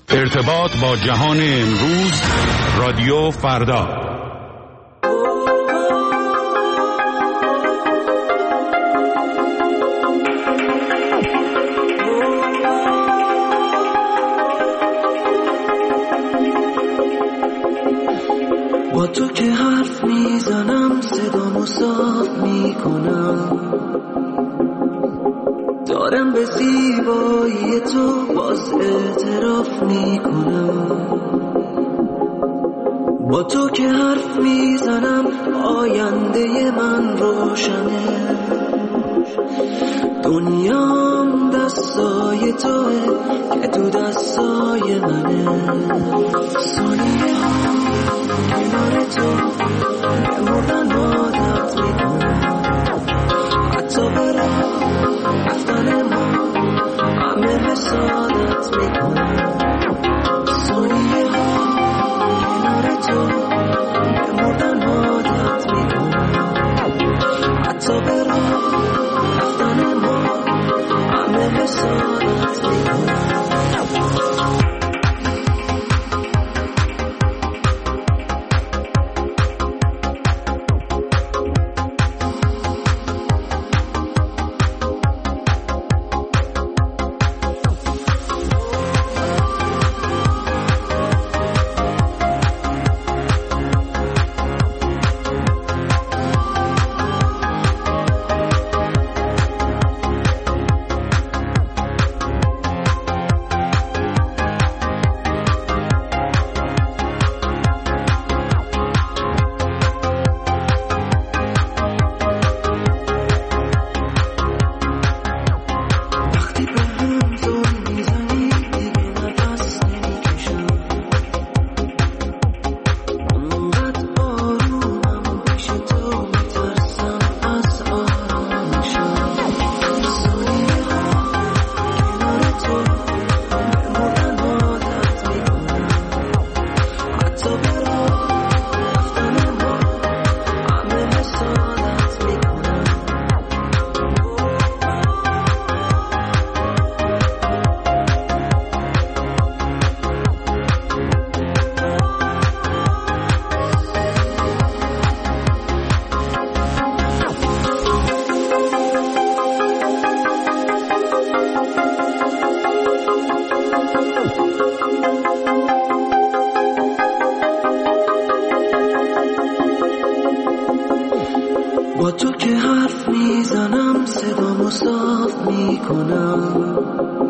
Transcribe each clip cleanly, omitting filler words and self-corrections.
ارتباط با جهان امروز، رادیو فردا. با تو که حرف میزنم صدامو صاف میکنم، دارم به زیبایی تو باز اعتراف میکنم. با تو که حرف میزنم آینده من روشنه، دنیام دستای توه که تو دستای منه. ثانیه ها کنار تو بمردن عادت میکنم، حتی برای رفتن ما همه حسادت میکنم. ثانیه ها کنار تو بمردن عادت میکنم، حتی برای رفتن ما همه حسادت میکنم. با تو که حرف میزنم صدامو صاف میکنم،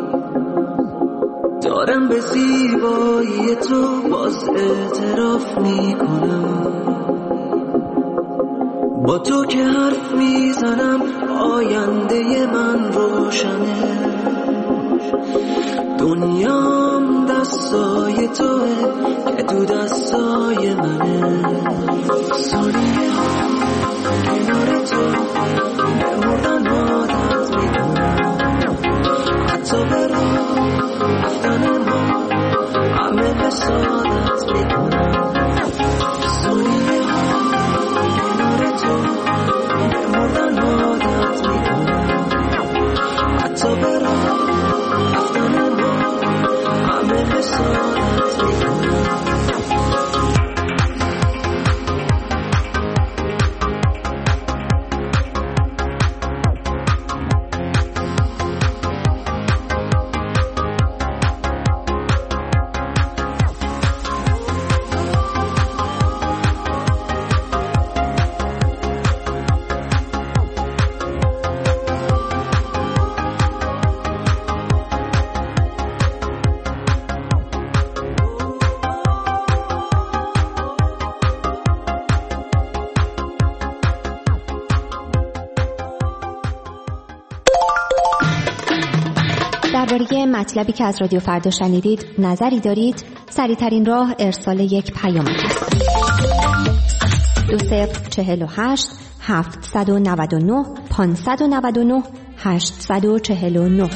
دارم به زیبایی تو باز اعتراف میکنم. با تو که حرف میزنم آینده من روشنه، دنیام دستای توه که تو دستای منه. ثانیه ها کنار تو بمردن عادت میکنم، حتی برای رفتن ما همه حسادت میکنم. ثانیه ها کنار تو بمردن عادت میکنم، حتی برای رفتن ما همه حسادت میکنم. درباره مطلبی که از رادیو فردا شنیدید نظری دارید؟ سریع‌ترین راه ارسال یک پیام است. 2048 799 599 849.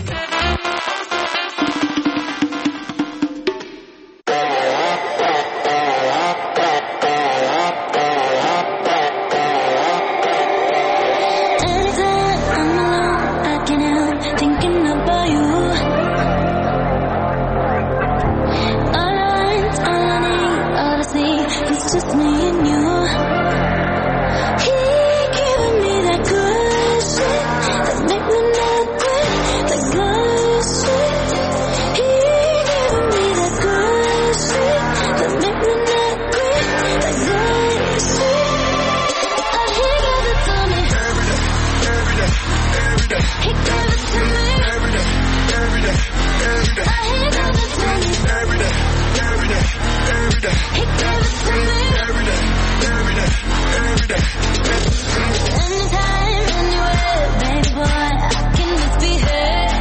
just me and you. He giving me that good shit that make me not quit, that good shit. He giving me that good shit that make me not quit, that good shit. He gave it to me every day, every day, every day. He gave it to me every day, every day, every day. He gave it to me every day, every day, every day. He gave it to me every day, every day, every day. Anytime, anywhere, baby boy, I can misbehave.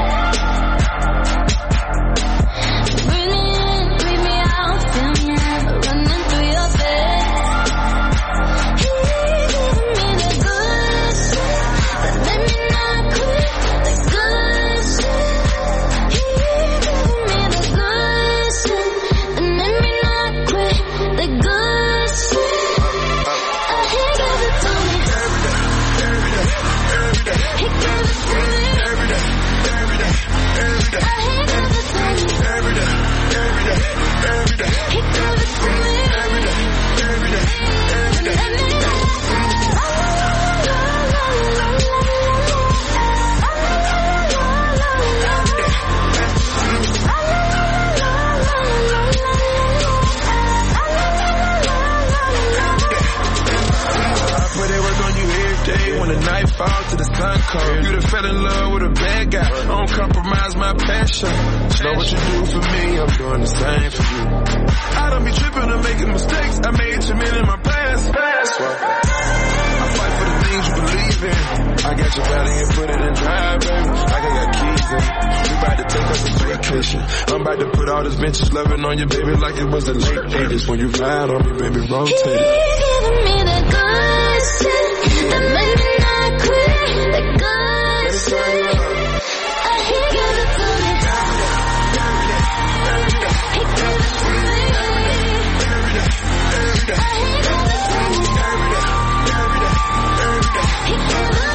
Breathe me in, breathe me out, feel me out, running through your face. He giving me the good shit that let me not quit, the good shit. He giving me the good shit that let me not quit, the good shit. He gave it to me every day, every day, every day. He gave it to me every day, every day, every day. He gave it to me every day, every day, every day. He gave it to me every day, every day, every day. When the night falls to the sun cold, you done fell in love with a bad guy. I don't compromise my passion. Know what you do for me, I'm doing the same for you. I don't be tripping or making mistakes. I made too many in my past. I fight for the things you believe in. I got your body and put it in drive, baby. Like I got keys in. We about to take us a vacation. I'm about to put all this vintage loving on you, baby, like it was the late 80s. When you ride on me, baby, rotate it. He's giving me the good shit that made me not quit, the good shit. He gave it to me. He gave it to me. He gave it to me. He gave it to me.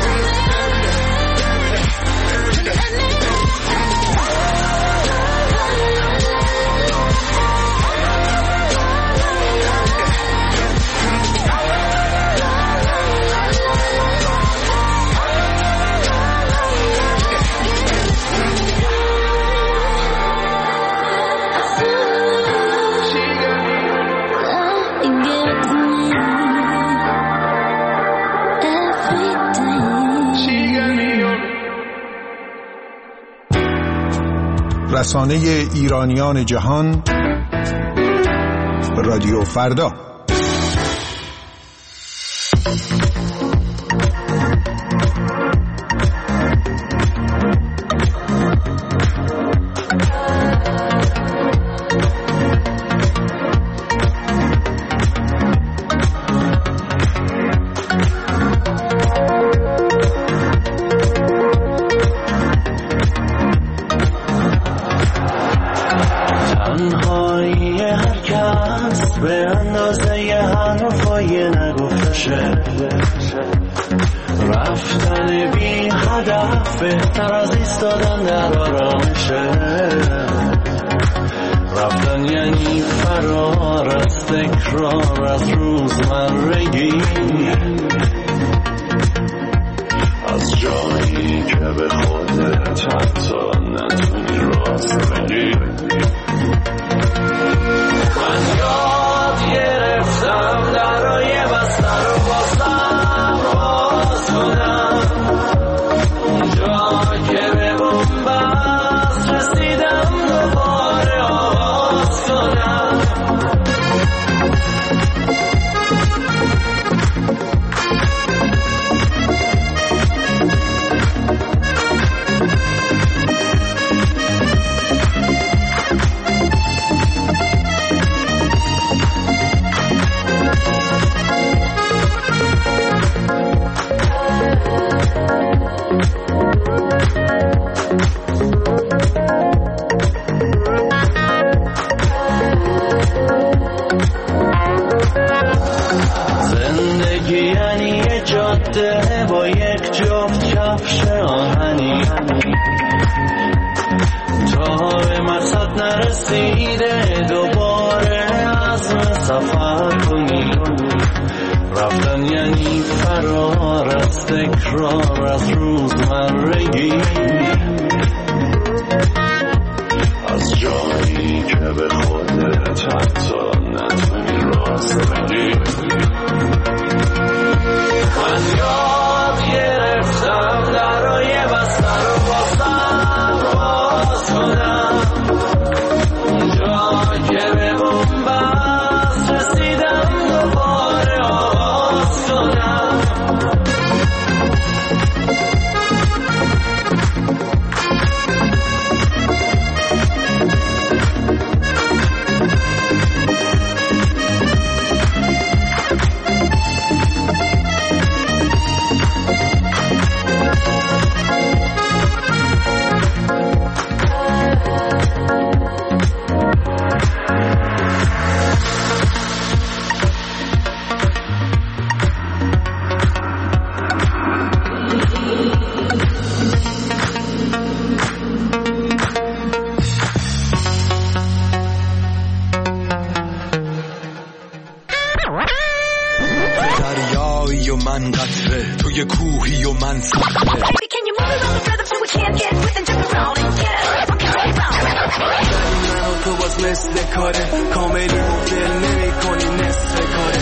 رسانه ایرانیان جهان، رادیو فردا. رفتن بی هدف بهتر از ایستادن در آرامشه. رفتن یعنی فرار از تکرار از روزمرگی، از جایی که به خودت حتی نتونی راست بگی. من یاد گرفتم درای بستر رو بازم باز کنم، اونجا که به بنبست رسیدم دوباره آغاز کنم. با یک جفت کفش آهنی تا به مقصد نرسیده دوباره عزم سفر کنی رفتن یعنی فرار از تکرار از روزمرگی از جایی که به خودت حتی نتونی راست بگی من یاد گرفتم درای بستر رو بازم باز کنم اونجا که به بنبست رسیدم دوباره آغاز کنم دریایی و من قطره توی کوهی و من صخره من و تو باز مثل کاره کاملی مبدل نمی کنی نصف کاره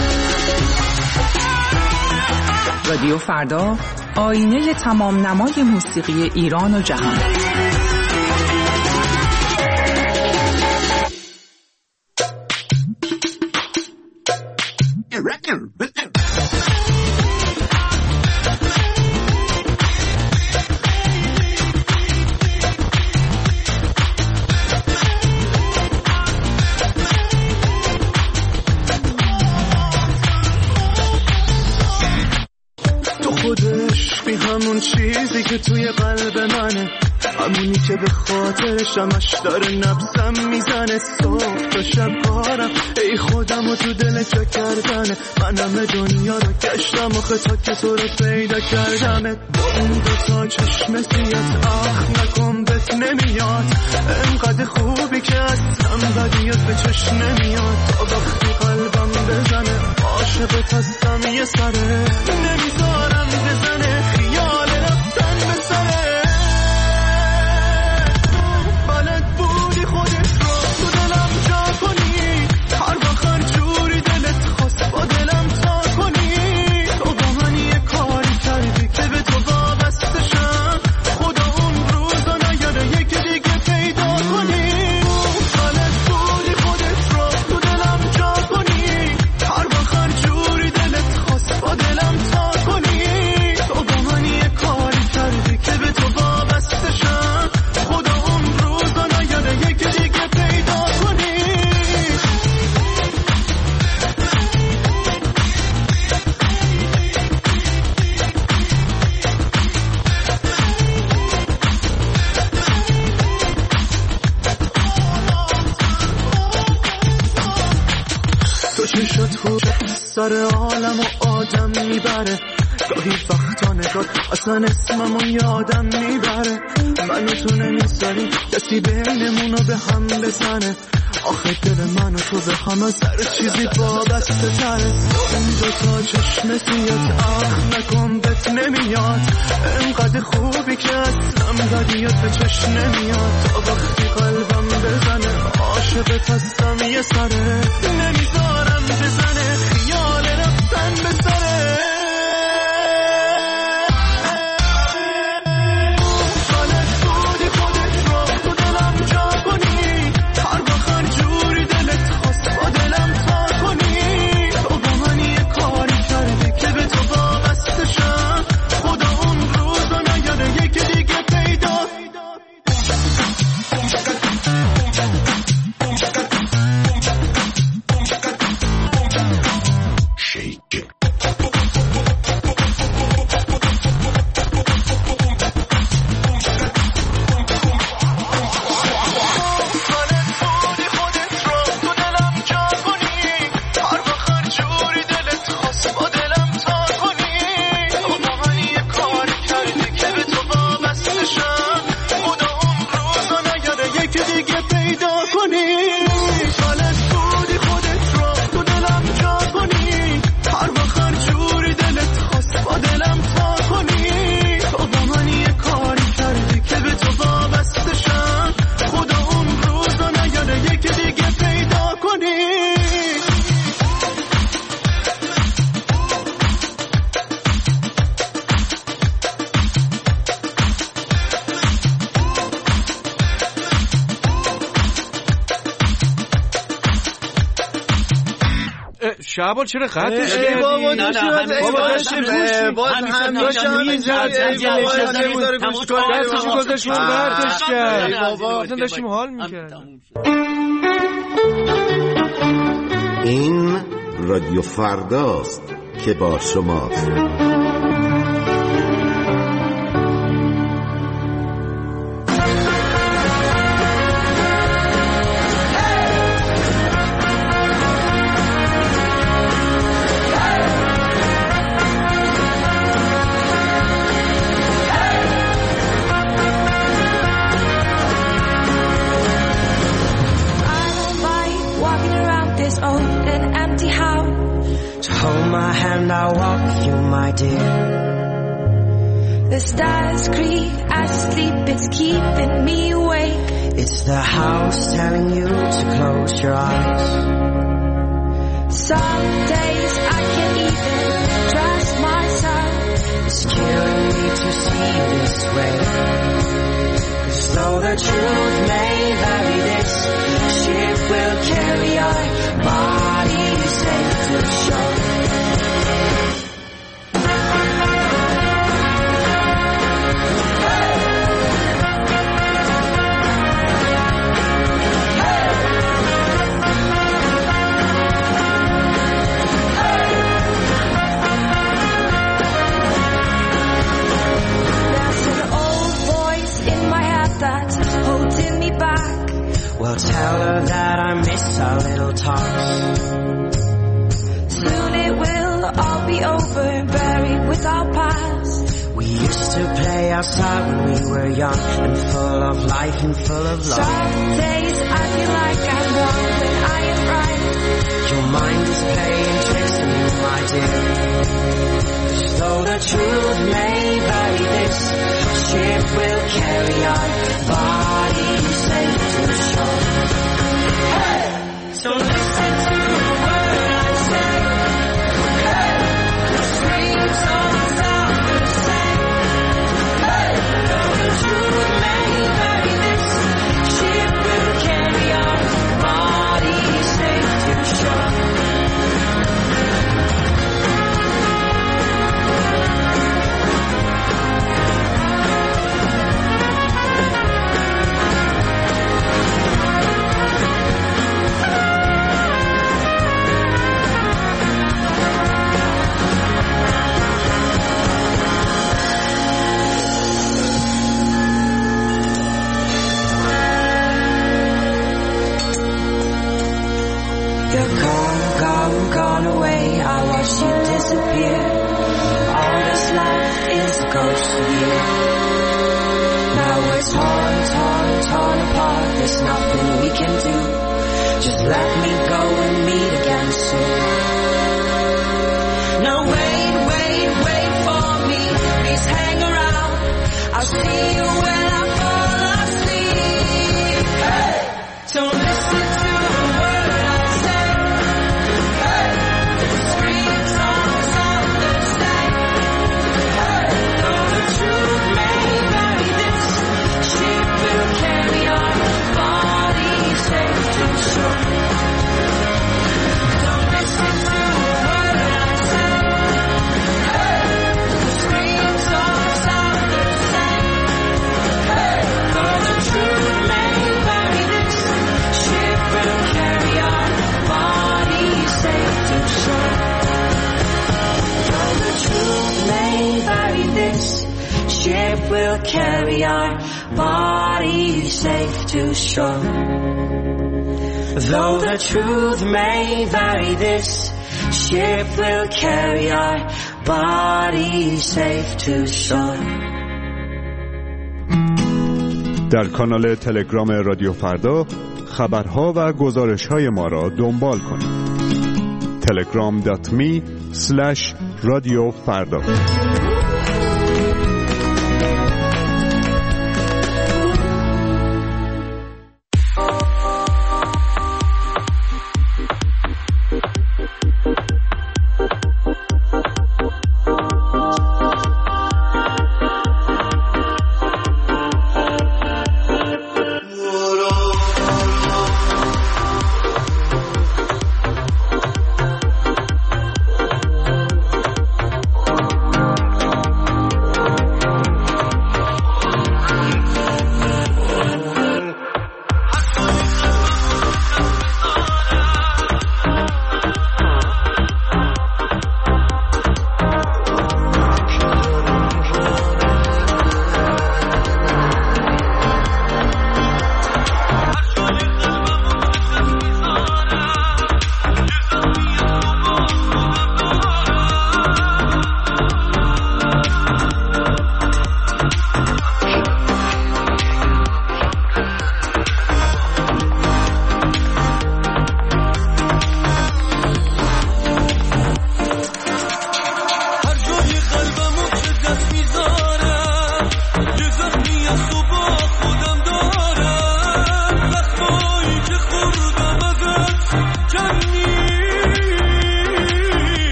رادیو فردا آینه تمام نمای موسیقی ایران و جهان. همون چیزی که توی قلب منه همونی که به خاطرشمش داره نبضم میزنه صبح تا شب کارم ای خودم و تو دل چه کردنه من همه دنیا رو گشتم آخه تا که تو رو پیدا کردمه با اون دوتا چشم سیت آخ نکن بهت نمیاد انقدر خوبی که اصلا بدیت به چشم نمیاد تا وقتی قلبم بزنه عاشقت هستم یه سره نمیذارم بزنه خیال رفتن به سره بلد بودی خودت رو تو دلم جا کنی هر وقت جوری دلت خواست با دلم تا کنی تو با من یه کاری کردی که به تو وابستشم خدا اون روزا نیاره یکی دیگه پیدا کنی بلد بودی خودت رو تو دلم جا کنی هر وقت جوری دلت خواست با دلم تا کنی تو با من یه کاری کردی که به تو وابستشم خدا اون روزا نیاره یکی دیگه پیدا کنی تو چشات خود سر عالم و آدم میبره گاهی وقتا نگات اصلا اسممو یادم میبره منو تو نمیذاری کسی بینمونو به هم بزنه آخه دل منو تو به هم از هر چیزی وابسته تره اون دوتا چشم سیات آخ نکن بهت نمیاد انقدر خوبی که اصلا بدیت به چشم نمیاد تا وقتی قلبم بزنه عاشقت هستم یه سره نمیذارم بزنه خیال رفتن به سره شعبان چرا خطش کردی؟ بابا نه باز هم گذاشت اون برتش کرد بابا داشتیم حال میکردیم. این رادیو فرداست که با شماست. I walk you, my dear. The stars creep, I sleep, it's keeping me awake. It's the house telling you to close your eyes. Some days I can't even trust myself. It's killing me to see this way. 'Cause though the truth may vary, this ship will carry our bodies safe to shore. Well, tell her that I miss our little talks. Soon it will all be over, buried with our past. We used to play outside when we were young and full of life and full of love. Some days I feel like I'm wrong when I am right. Your mind is playing tricks on you, my dear. Though the truth may vary, this ship will carry our bodies safe to shore. Hey! So listen to the word I say. Hey! The streams all sound the same. Hey! Though the truth may vary, this ship will carry our bodies safe to shore. You're gone away. I watched you disappear. All that's left is a ghost of you. Now we're torn apart. There's nothing we can do. Just let me go and meet again soon. Now wait for me. Please hang around. I'll see you when I fall asleep. Hey! Don't listen to the word I say. Hey! The screams all sound the same. Hey! Though the truth may vary, this ship will carry our bodies safe to shore. Don't listen to the word I say. Hey! The screams all sound the same. Hey! Though the truth may vary, this ship will carry our bodies safe to shore. Though the truth may vary, this ship will carry our bodies safe to shore. Though the truth may vary, this ship will carry our bodies safe to shore. در کانال تلگرام رادیو فردا خبرها و گزارش‌های ما را دنبال کنید. telegram.me/رادیو فردا